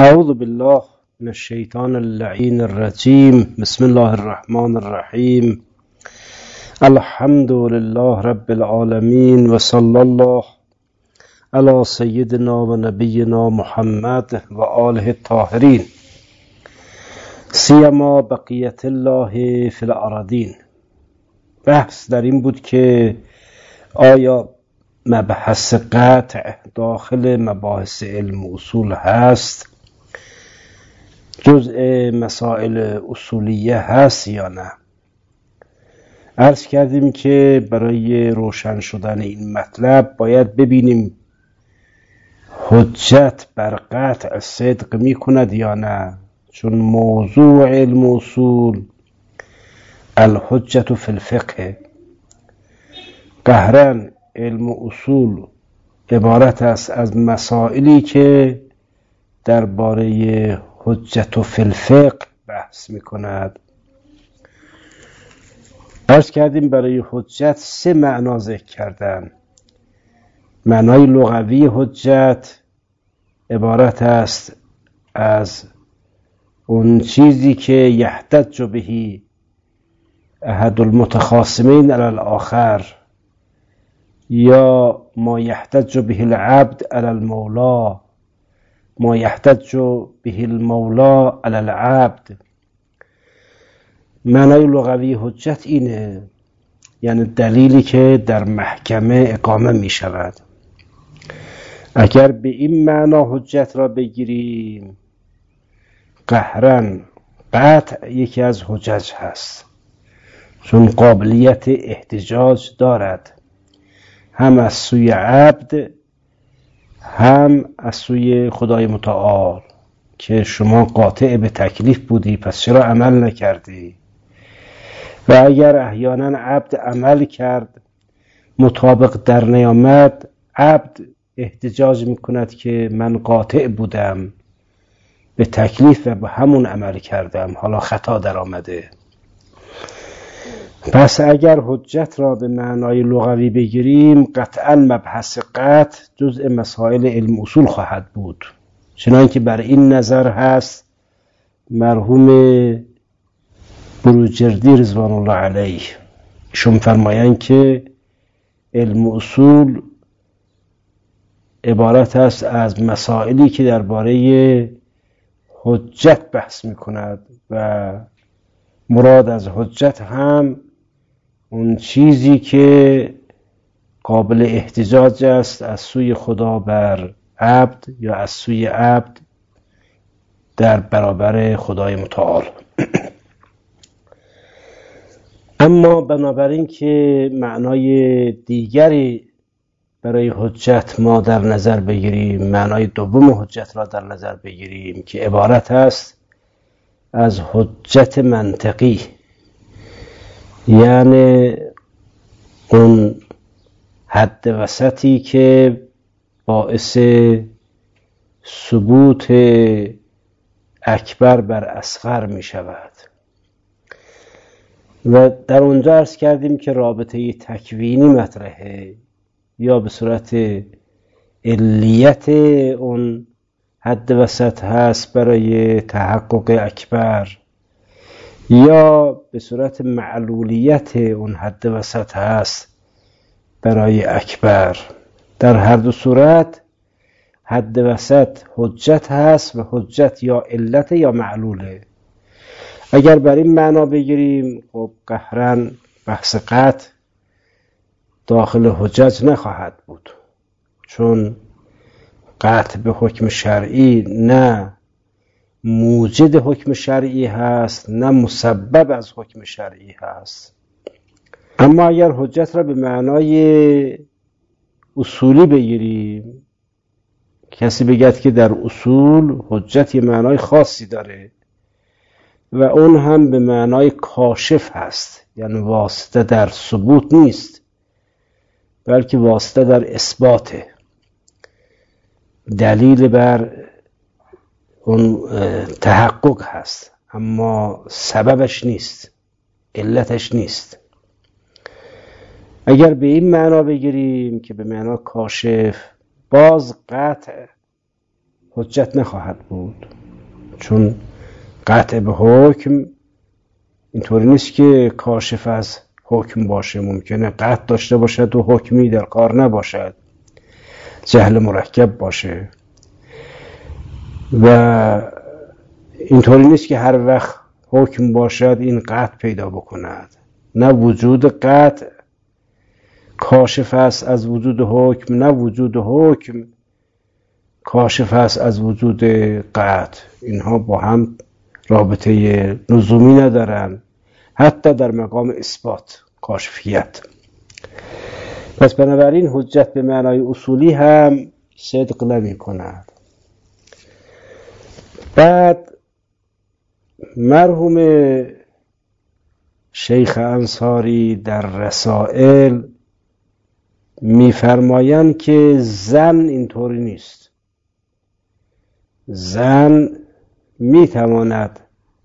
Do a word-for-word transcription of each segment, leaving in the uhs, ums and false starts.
اعوذ بالله من الشیطان اللعین الرجیم. بسم الله الرحمن الرحیم. الحمد لله رب العالمین و صلی الله علی سیدنا و نبینا محمد و آله الطاهرین، سیما بقیت الله فی الارضین. بحث در این بود که آیا مبحث قطع داخل مباحث علم اصول هست، جزء مسائل اصولیه هست یا نه. عرض کردیم که برای روشن شدن این مطلب باید ببینیم حجت بر قطع صدق می کند یا نه، چون موضوع علم اصول الحجت فی الفقه. قهرا علم اصول عبارت است از مسائلی که درباره حجت فی الفقه بحث می کند. عرض کردیم برای حجت سه معنا ذکر کردن. معنای لغوی حجت عبارت است از اون چیزی که یحتج به احد المتخاصمین علی الاخر، یا ما یحتج به العبد علی المولا، ما یحتج به المولا علی العبد. معنای لغوی حجت اینه، یعنی دلیلی که در محکمه اقامه می شود. اگر به این معنا حجت را بگیریم، قهرا قطع یکی از حجج هست، چون قابلیت احتجاج دارد، هم از سوی عبد هم از سوی خدای متعال، که شما قاطع به تکلیف بودی پس چرا عمل نکردی؟ و اگر احیانا عبد عمل کرد مطابق در نیامد، عبد احتجاج میکند که من قاطع بودم به تکلیف و به همون عمل کردم، حالا خطا در آمده. پس اگر حجت را به معنای لغوی بگیریم، قطعا مبحث قطع جزء مسائل علم اصول خواهد بود، چنانکه بر این نظر هست مرحوم بروجردی رضوان الله علیه. ایشون فرمایند که علم اصول عبارت است از مسائلی که درباره حجت بحث می کند و مراد از حجت هم اون چیزی که قابل احتجاج است از سوی خدا بر عبد یا از سوی عبد در برابر خدای متعال. اما بنابراین که معنای دیگری برای حجت ما در نظر بگیریم، معنای دوم حجت را در نظر بگیریم که عبارت است از حجت منطقی، یعنی اون حد وسطی که باعث ثبوت اکبر بر اصغر می شود. و در اونجا عرض کردیم که رابطه تکوینی مطرحه، یا به صورت علیت اون حد وسط هست برای تحقق اکبر، یا به صورت معلولیت اون حد وسط هست برای اکبر. در هر دو صورت حد وسط حجت هست و حجت یا علت یا معلوله. اگر بر این معنا بگیریم، خب قهرا بحث قطع داخل حجت نخواهد بود، چون قطع به حکم شرعی نه موجد حکم شرعی هست نه مسبب از حکم شرعی هست. اما اگر حجت را به معنای اصولی بگیریم، کسی بگد که در اصول حجت یه معنای خاصی داره و اون هم به معنای کاشف هست، یعنی واسطه در ثبوت نیست بلکه واسطه در اثباته، دلیل بر اون تحقق هست اما سببش نیست، علتش نیست. اگر به این معنا بگیریم که به معنا کاشف، باز قطع حجت نخواهد بود، چون قطع به حکم اینطوری نیست که کاشف از حکم باشه، ممکنه قطع داشته باشد و حکمی در کار نباشد، جهل مرکب باشه. و اینطوری نیست که هر وقت حکم باشد این قطع پیدا بکند، نه وجود قطع کاشف است از وجود حکم، نه وجود حکم کاشف است از وجود قطع. اینها با هم رابطه لزومی ندارن، حتی در مقام اثبات کاشفیت. پس بنابراین حجت به معنای اصولی هم صدق نمی کند. بعد مرحوم شیخ انصاری در رسائل می‌فرمایند که زن اینطوری نیست. زن میتواند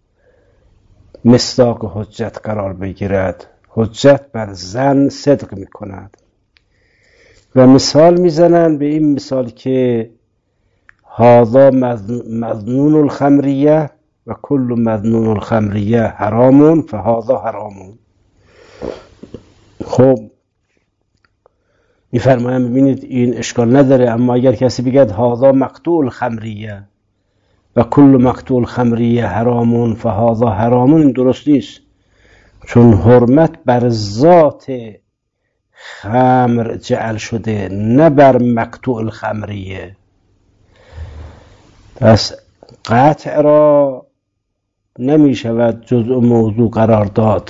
مصداق حجت قرار بگیرد، حجت بر زن صدق میکند و مثال میزنن به این مثال که هذا مظنون الخمریه و کل مظنون الخمریه حرام فهذا حرام. خب میفرمایم ببینید این اشکال نداره، اما اگر کسی بگه هذا مقطوع الخمریه و کل مقطوع الخمریه حرام فهذا حرام، این درست نیست، چون حرمت بر ذات خمر جعل شده نه بر مقطوع الخمریه. پس قطع را نمی شود جزء موضوع قرار داد،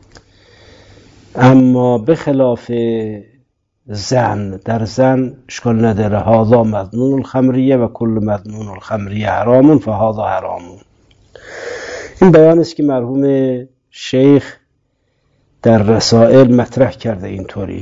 اما به خلاف زن، در زن اشکال نداره هذا مظنون الخمریه و کل مظنون الخمریه حرام فهذا حرام. این بیان است که مرحوم شیخ در رسائل مطرح کرده. اینطوری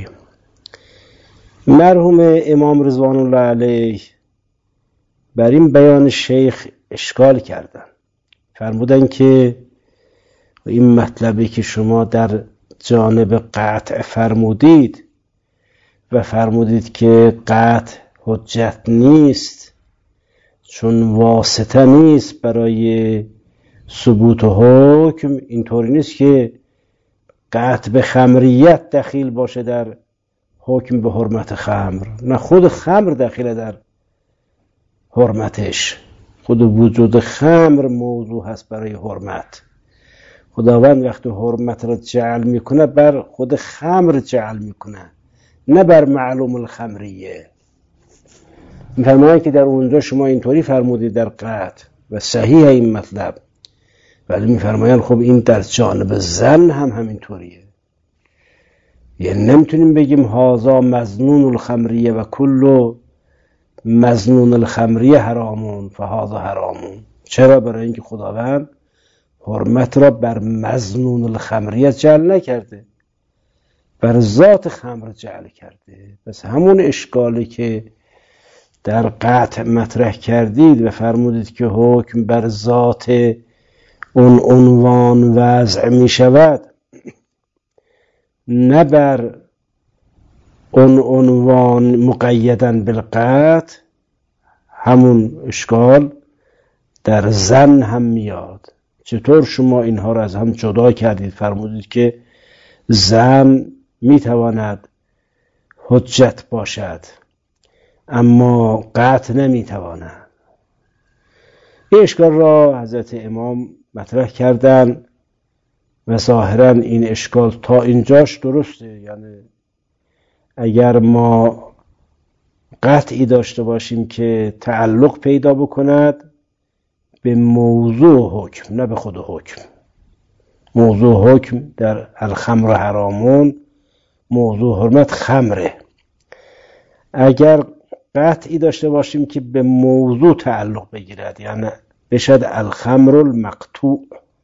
مرحوم امام رضوان الله علیه بر این بیان شیخ اشکال کردن، فرمودن که این مطلبی که شما در جانب قطع فرمودید و فرمودید که قطع حجت نیست چون واسطه نیست برای ثبوت حکم، اینطوری نیست که قطع به خمریت دخیل باشه در حکم به حرمت خمر، نه خود خمر دخیل در حرمتش، خود وجود خمر موضوع هست برای حرمت. خداوند وقتی حرمت را جعل میکنه بر خود خمر جعل میکنه، نه بر معلوم الخمریه. میفرمایند که در اونجا شما اینطوری فرمودید در قطع و صحیح این مطلب، ولی میفرمایند خب این در جانب زن هم همینطوریه. یعنی نمیتونیم بگیم هذا مظنون الخمریه و کل مظنون الخمریه حرامون فهذا حرامون. چرا؟ برای اینکه خداوند حرمت را بر مظنون الخمریه جعل نکرده، بر ذات خمر جعل کرده. پس همون اشکالی که در قطع مطرح کردید و فرمودید که حکم بر ذات اون عنوان وضع می شود نه بر اون عنوان مقیدن بالقطع، همون اشکال در زن هم میاد. چطور شما اینها را از هم جدا کردید؟ فرمودید که زن میتواند حجت باشد اما قطع نمیتواند. این اشکال را حضرت امام مطرح کردن و ظاهرا این اشکال تا اینجاش درسته. یعنی اگر ما قطعی داشته باشیم که تعلق پیدا بکند به موضوع حکم نه به خود حکم، موضوع حکم در الخمر حرامون، موضوع حرمت خمره. اگر قطعی داشته باشیم که به موضوع تعلق بگیرد، یعنی بشد الخمر المقطوع،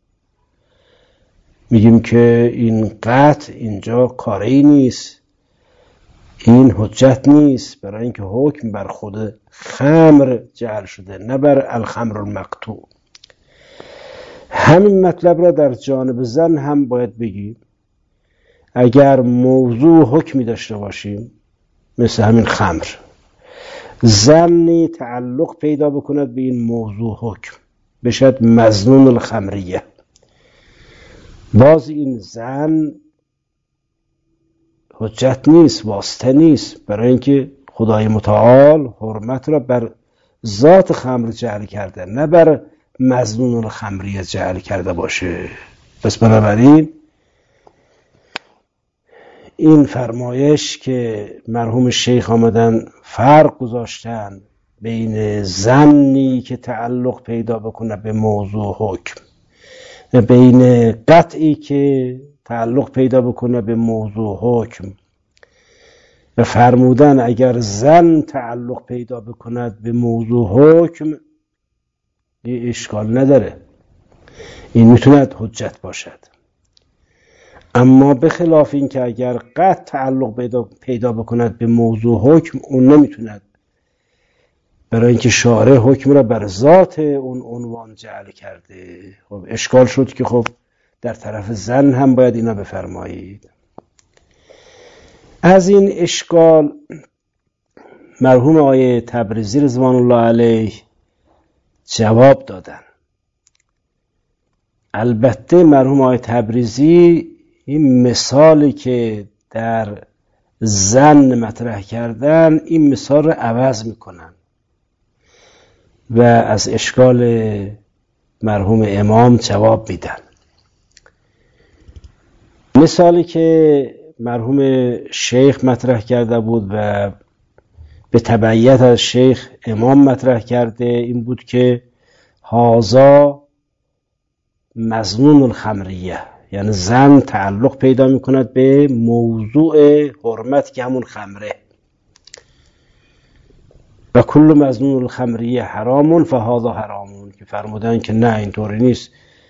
میگیم که این قطع اینجا کاری نیست، این حجت نیست، برای اینکه حکم بر خود خمر جعل شده نه بر الخمر المقطوع. همین مطلب را در جانب زن هم باید بگیم. اگر موضوع حکمی داشته باشیم مثل همین خمر، زنی تعلق پیدا بکند به این موضوع حکم، بشد مظنون الخمریه. باز این زن حجت نیست، واسطه نیست، برای اینکه خدای متعال حرمت را بر ذات خمر جعل کرده، نه بر مظنون الخمریه جعل کرده باشه. پس بنابراین این فرمایش که مرحوم شیخ آمدن فرق گذاشتن بین زنی که تعلق پیدا بکنه به موضوع حکم و بین قطعی که تعلق پیدا بکنه به موضوع حکم، و فرمودن اگر زن تعلق پیدا بکند به موضوع حکم یه اشکال نداره، این میتوند حجت باشد. اما به خلاف این که اگر قطع تعلق پیدا بکند به موضوع حکم اون نمیتوند، برای اینکه شارع حکم را بر ذات اون عنوان جعل کرده. خب اشکال شد که خب در طرف زن هم باید اینا بفرمایید. از این اشکال مرحوم آقای تبریزی رضوان الله علیه جواب دادن. البته مرحوم آقای تبریزی این مثالی که در زن مطرح کردن این مثال رو عوض میکنن و از اشکال مرحوم امام جواب میدن. مثالی که مرحوم شیخ مطرح کرده بود و به تبعیت از شیخ امام مطرح کرده این بود که هازا مظنون الخمریه، یعنی زن تعلق پیدا میکند به موضوع حرمت که همون خمره، و کل مظنون الخمریه حرامون فهذا حرامون، که فرمودن که نه اینطوری نیست،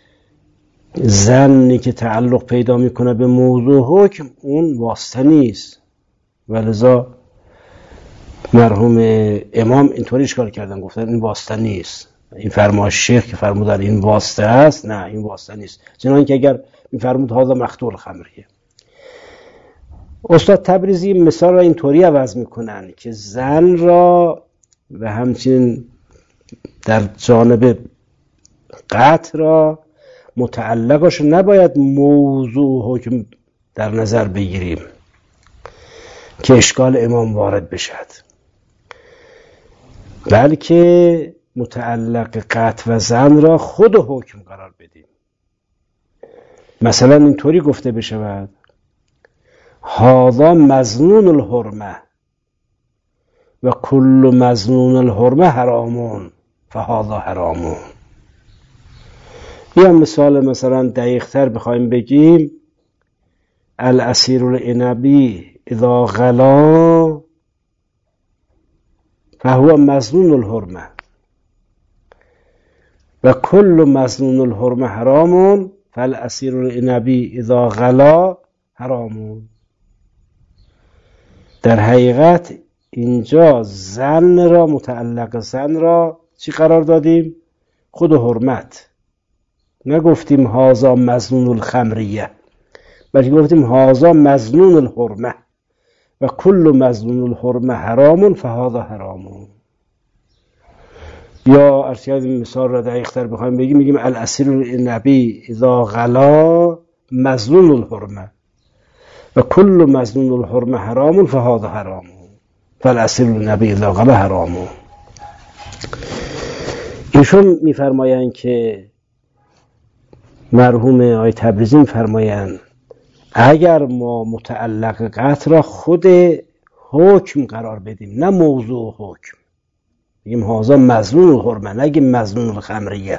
زنی که تعلق پیدا میکنه به موضوع حکم اون واسطه نیست. ولذا مرحوم امام اینطوری اشکال کردن، گفتن این واسطه نیست. این فرمایش شیخ که فرمودن این واسطه است، نه این واسطه نیست، چنانکه که اگر این فرمود هذا مقتول خمریه. استاد تبریزی مثال را اینطوری عوض میکنن که زن را و همچنین در جانب قطع را متعلقش نباید موضوع حکم در نظر بگیریم که اشکال امام وارد بشد، بلکه متعلق قطع و زن را خود حکم قرار بدیم. مثلا اینطوری گفته بشود هذا مظنون الحرمه و کل مظنون الحرمه حرامون فهذا حرامون. یا مثال مثلا دقیق تر بخوایم بگیم العصیر العنبی اذا غلا فهو مظنون الحرمه و کل مظنون الحرمه حرامون فالعصیر العنبی اذا غلا حرامون. در حقیقت اینجا زن را، متعلق زن را چی قرار دادیم؟ خود حرمت. نگفتیم هازا مظنون الخمریه، بلکه گفتیم هازا مظنون الحرمه و کل مظنون الحرمه حرامون فهذا حرامون. یا ارشاد مثال را دقیق تر بخوایم بگیم میگیم العصیر العنبی اذا غلا مظنون الحرمه و کل مظنون الحرمه حرامون فهذا حرامون فالعصیر العنبی اذا غلا حرامون. ایشون میفرمایند که مرحوم آقای تبریزی میفرمایند اگر ما متعلق قطع را خود حکم قرار بدیم نه موضوع حکم، بگیم هازا مظنون الحرمه نگیم مظنون الخمریه،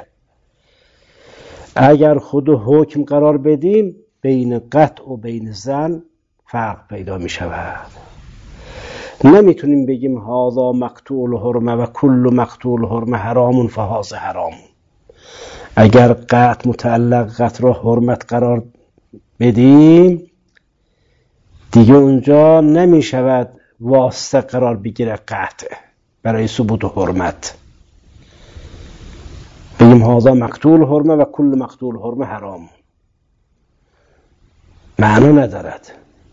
اگر خود حکم قرار بدیم بین قطع و بین زن فرق پیدا می شود. نمیتونیم بگیم هازا مقطوع الحرمه و کل مقطوع الحرمه حرامون فهذا حرامون. اگر قطع متعلق قطع را حرمت قرار بدیم دیگه اونجا نمی شود واسطه قرار بگیره قطع برای ثبوت حرمت، بگیم هازا مقتول حرمه و کل مقتول حرمه حرام، معنا ندارد.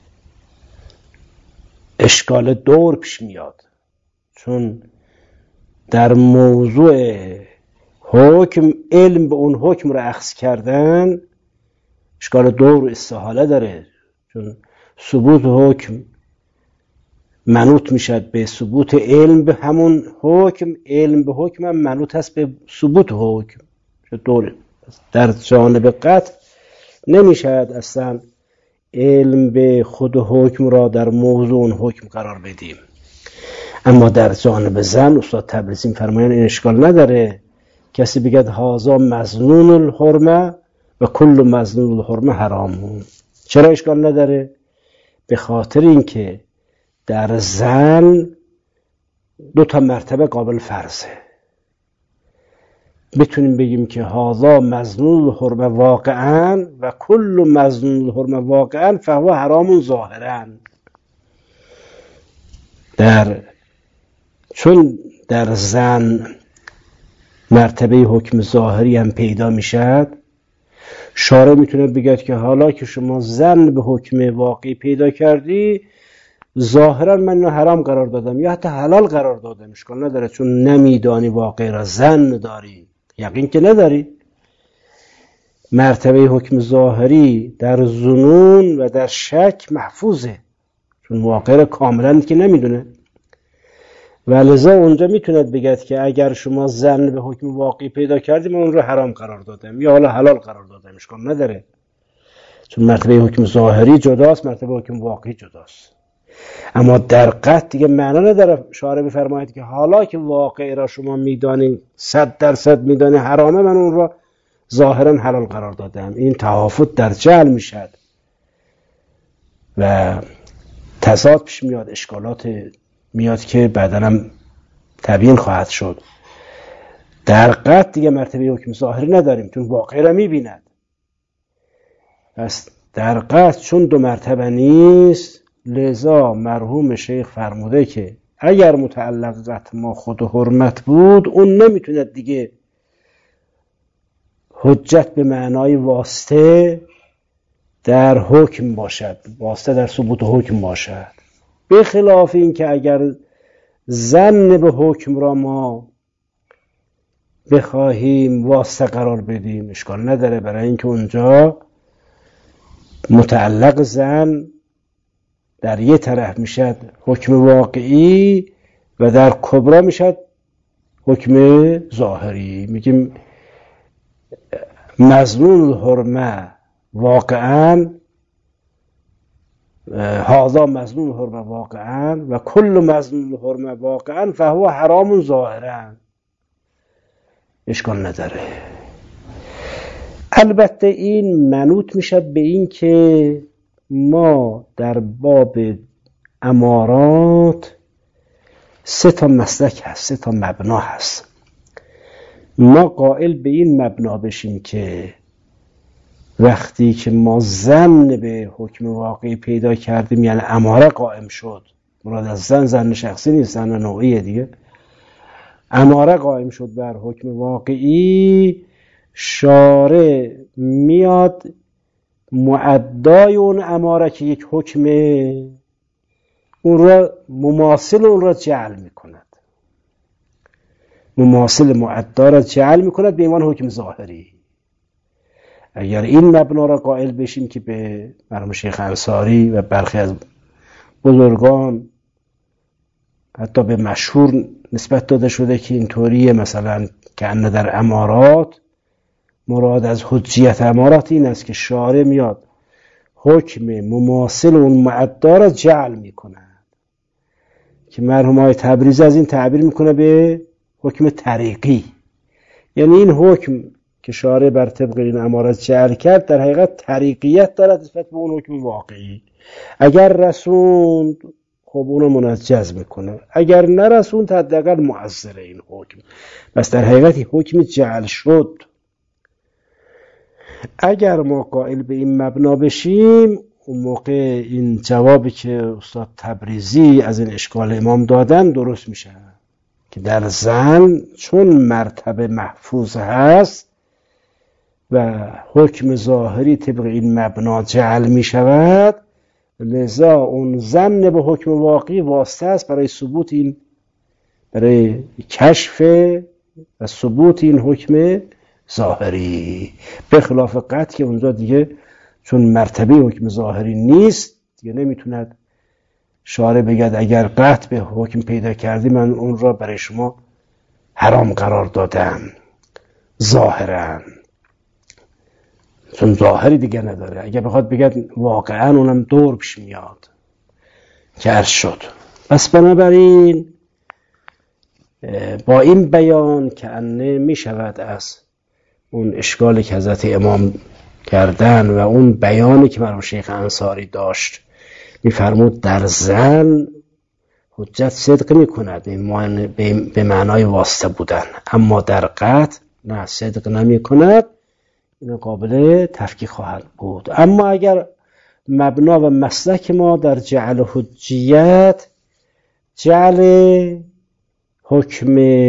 اشکال دور پیش میاد، چون در موضوع حکم علم به اون حکم رو اخذ کردن اشکال دور و استحاله داره، چون ثبوت حکم منوط میشد به ثبوت علم به همون حکم، علم به حکم هم منوط هست به ثبوت حکم. دور در جانب قطع نمیشد اصلا علم به خود حکم را در موضوع اون حکم قرار بدیم. اما در جانب زن استاد تبریزی فرمایند این اشکال نداره، کسی بگد هازا مظنون الحرمه و کل مظنون الحرمه حرامون. چرا اشکال نداره؟ به خاطر اینکه در زن دو تا مرتبه قابل فرضه. بتونیم بگیم که هازا مظنون الحرمه واقعا و کل مظنون الحرمه واقعا فهو حرامون ظاهرا. در چون در زن مرتبه حکم ظاهری هم پیدا میشد، شارع میتونه بگه که حالا که شما زن به حکم واقعی پیدا کردی، ظاهرا من اینو حرام قرار دادم یا حتی حلال قرار دادم، اشکال نداره، چون نمیدانی واقعی را زن داری، یقین که نداری. مرتبه حکم ظاهری در ظنون و در شک محفوظه، چون واقعی را کاملا که نمیدونه. و لذا اونجا میتوند بگد که اگر شما زن به حکم واقعی پیدا کردی من اون رو حرام قرار دادم یا حالا حلال قرار دادم، اشکال نداره، چون مرتبه حکم ظاهری جداست، مرتبه حکم واقعی جداست. اما در قطع دیگه معنا نداره شارع بفرماید که حالا که واقعی را شما میدانی، صد درصد میدانی حرامه، من اون را ظاهرا حلال قرار دادم. این تهافت در جهل میشد و تضاد پیش میاد، اشکالات میاد که بعداً هم تبیین خواهد شد. در قطع دیگه مرتبه حکم ظاهری نداریم، چون واقعی را میبیند. پس در قطع چون دو مرتبه نیست، لذا مرحوم شیخ فرموده که اگر متعلق قطع ما خود حرمت بود، اون نمیتونه دیگه حجت به معنای واسطه در حکم باشد، واسطه در ثبوت حکم باشد. به خلاف این که اگر ظن به حکم را ما بخواهیم واسطه قرار بدیم، اشکال نداره، برای اینکه اونجا متعلق ظن در یه طرف میشد حکم واقعی و در کبرا میشد حکم ظاهری. میگیم مظنون الحرمه واقعا، هذا مظنون الحرمه واقعا و کل مظنون الحرمه واقعا فهو حرام ظاهرا، اشکال نداره. البته این منوط میشد به این که ما در باب امارات سه تا مسلک هست، سه تا مبنا هست. ما قائل به این مبنا بشیم که وقتی که ما ظن به حکم واقعی پیدا کردیم، یعنی اماره قائم شد، مراد از زن زن شخصی نیست، زن نوعیه دیگه، اماره قائم شد بر حکم واقعی، شارع میاد معدای اون اماره که یک حکمه، اون را مماثل اون را جعل میکند، مماثل معدا را جعل میکند به عنوان حکم ظاهری. اگر این مبنا را قائل بشیم که به مرحوم شیخ انصاری و برخی از بزرگان حتی به مشهور نسبت داده شده که اینطوریه، مثلا که ان در امارات مراد از حجیت امارات این است که شارع میاد حکم مماثل اون معدا را جعل میکند، که مرحوم آقای تبریزی از این تعبیر میکنه به حکم طریقی. یعنی این حکم که شارع بر طبق این امارات جعل کرد در حقیقت طریقیت دارد نسبت به اون حکم واقعی. اگر رسوند خب اونو منجز میکنه، اگر نرسوند حداقل مؤثر این حکم، بس در حقیقت حکم جعل شد. اگر ما قائل به این مبنا بشیم، اون موقع این جوابی که استاد تبریزی از این اشکال امام دادن درست میشه که در زن چون مرتبه محفوظ هست و حکم ظاهری طبق این مبنا جعل می شود، لذا اون ظن به حکم واقعی واسطه است برای ثبوت این، برای کشف و ثبوت این حکم ظاهری، به خلاف قطع که اونجا دیگه چون مرتبه حکم ظاهری نیست دیگه نمیتوند شارع بگد اگر قطع به حکم پیدا کردی من اون را برای شما حرام قرار دادم ظاهرا، چون ظاهری دیگه نداره. اگر بخواد بگد واقعا اونم دور پیش میاد که عرض شد. پس بنابراین با این بیان که انه می شود از اون اشکالی که حضرت امام کردن و اون بیانی که مرحوم شیخ انصاری داشت میفرمود در زن حجت صدق می کند به معنای واسطه بودن، اما در قطع نه صدق نمی کند، این قابل تفکیک خواهد بود. اما اگر مبنا و مسلک ما در جعل حجیت جعل حکم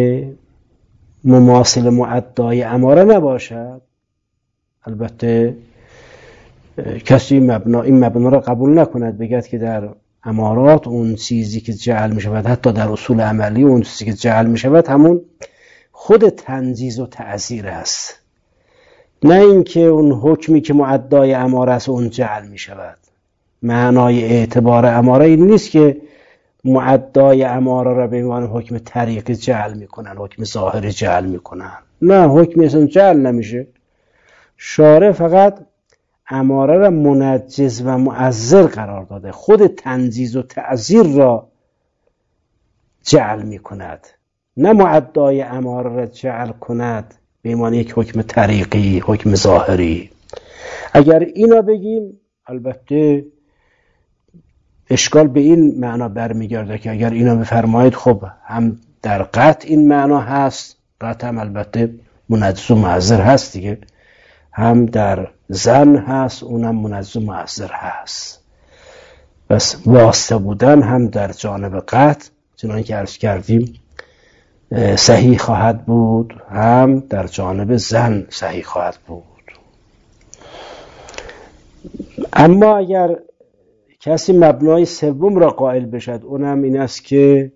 مماثل معدای اماره نباشد، البته کسی مبنا این مبنا را قبول نکند بگد که در امارات اون چیزی که جعل می شود، حتی در اصول عملی اون چیزی که جعل می شود همون خود تنجیز و تعزیر است، نه اینکه اون حکمی که معدای اماره است اون جعل می شود. معنای اعتبار اماره این نیست که معدای اماره را به عنوان حکم طریق جعل می کنن، حکم ظاهر جعل می کنن، نه حکمی اصلا جعل نمیشه. شارع فقط اماره را منجز و معذر قرار داده، خود تنجیز و تعذیر را جعل می کند، نه معدای اماره را جعل کند به عنوان یک حکم طریقی، حکم ظاهری. اگر اینا بگیم البته اشکال به این معنا برمیگرده که اگر اینا بفرمایید خب هم در قطع این معنا هست، قطع هم البته منجز و معذر هست دیگه، هم در زن هست اونم منجز و معذر هست. بس واسطه بودن هم در جانب قطع چنان که عرض کردیم صحیح خواهد بود، هم در جانب زن صحیح خواهد بود. اما اگر کسی مبنای سوم را قائل بشد، اونم این است که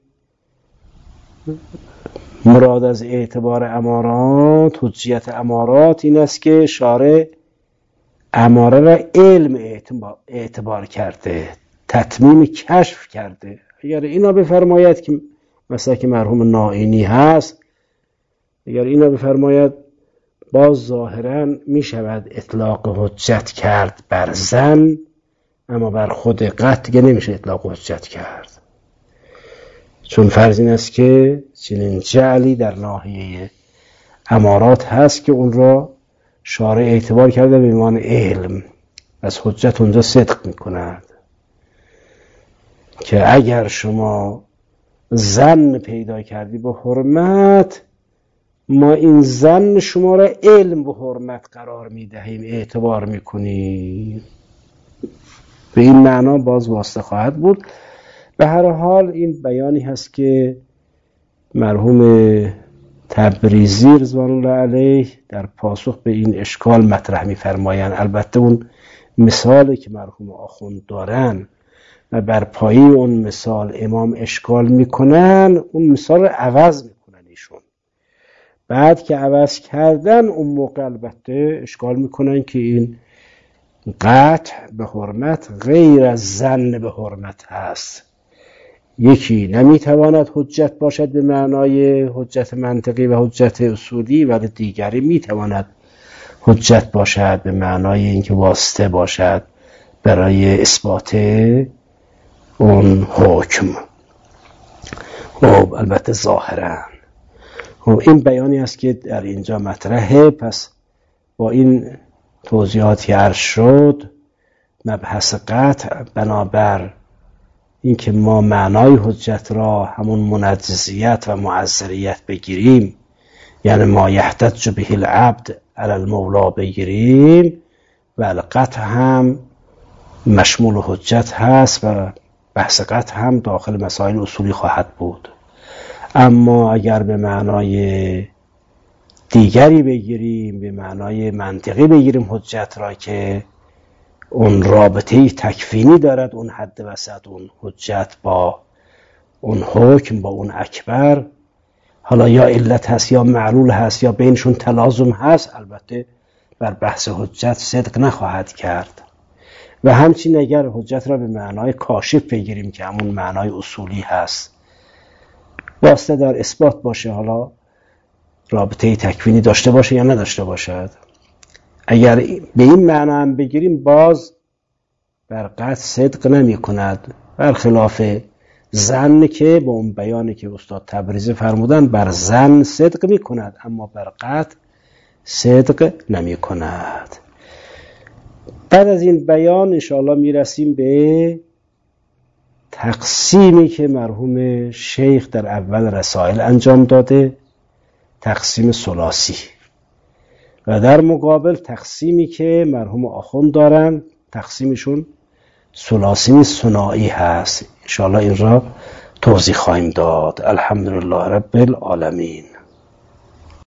مراد از اعتبار امارات، حجیت امارات این است که شارع اماره را علم اعتبار, اعتبار کرده، تتمیم کشف کرده. اگر اینا بفرماید که مثلا که مرحوم نائینی هست، اگر اینا بفرماید باز ظاهرا می شود اطلاق حجت کرد بر زن، اما بر خود قطع دیگه نمیشه اطلاق حجت کرد، چون فرض این است که چنین جعلی در ناحیه امارات هست که اون را شارع اعتبار کرده به عنوان علم، از حجت اونجا صدق میکند که اگر شما زن پیدا کردی به حرمت، ما این زن شما را علم به حرمت قرار میدهیم، اعتبار میکنیم. به این معنا باز واسطه خواهد بود. به هر حال این بیانی هست که مرحوم تبریزی رضوان الله علیه در پاسخ به این اشکال مطرح می‌فرمایند. البته اون مثالی که مرحوم آخوند دارن و بر پایه اون مثال امام اشکال میکنن، اون مثال رو عوض میکنن ایشون. بعد که عوض کردن اون موقع البته اشکال میکنن که این قطع به حرمت غیر از ظن به حرمت هست. یکی نمیتواند حجت باشد به معنای حجت منطقی و حجت اصولی، ولی دیگری میتواند حجت باشد به معنای اینکه واسطه باشد برای اثبات اون حکم. خب البته ظاهرا خب این بیانی است که در اینجا مطرحه. پس با این توضیحاتی عرض شد، مبحث قطع بنابر اینکه ما معنای حجت را همون منجزیت و معذریت بگیریم، یعنی ما یحتج به العبد علی المولا بگیریم، و القطع هم مشمول حجت هست و بحث قطع هم داخل مسائل اصولی خواهد بود. اما اگر به معنای دیگری بگیریم، به معنای منطقی بگیریم حجت را که اون رابطه تکوینی دارد، اون حد وسط اون حجت با اون حکم، با اون اکبر، حالا یا علت هست یا معلول هست یا بینشون تلازم هست، البته بر بحث حجت صدق نخواهد کرد. و همچنین اگر حجت را به معنای کاشف بگیریم که همون معنای اصولی هست، واسطه در اثبات باشه، حالا رابطه تکوینی داشته باشه یا نداشته باشد، اگر به این معنا هم بگیریم باز بر قطع صدق نمی کند، برخلاف ظن که با اون بیانی که استاد تبریزی فرمودن بر ظن صدق می کند اما بر قطع صدق نمی کند. بعد از این بیان انشاءالله می رسیم به تقسیمی که مرحوم شیخ در اول رسائل انجام داده، تقسیم ثلاثی، و در مقابل تقسیمی که مرحوم آخوند دارن، تقسیمشون ثلاثی ثنایی هست. انشاءالله این را توضیح خواهیم داد. الحمدلله رب العالمین.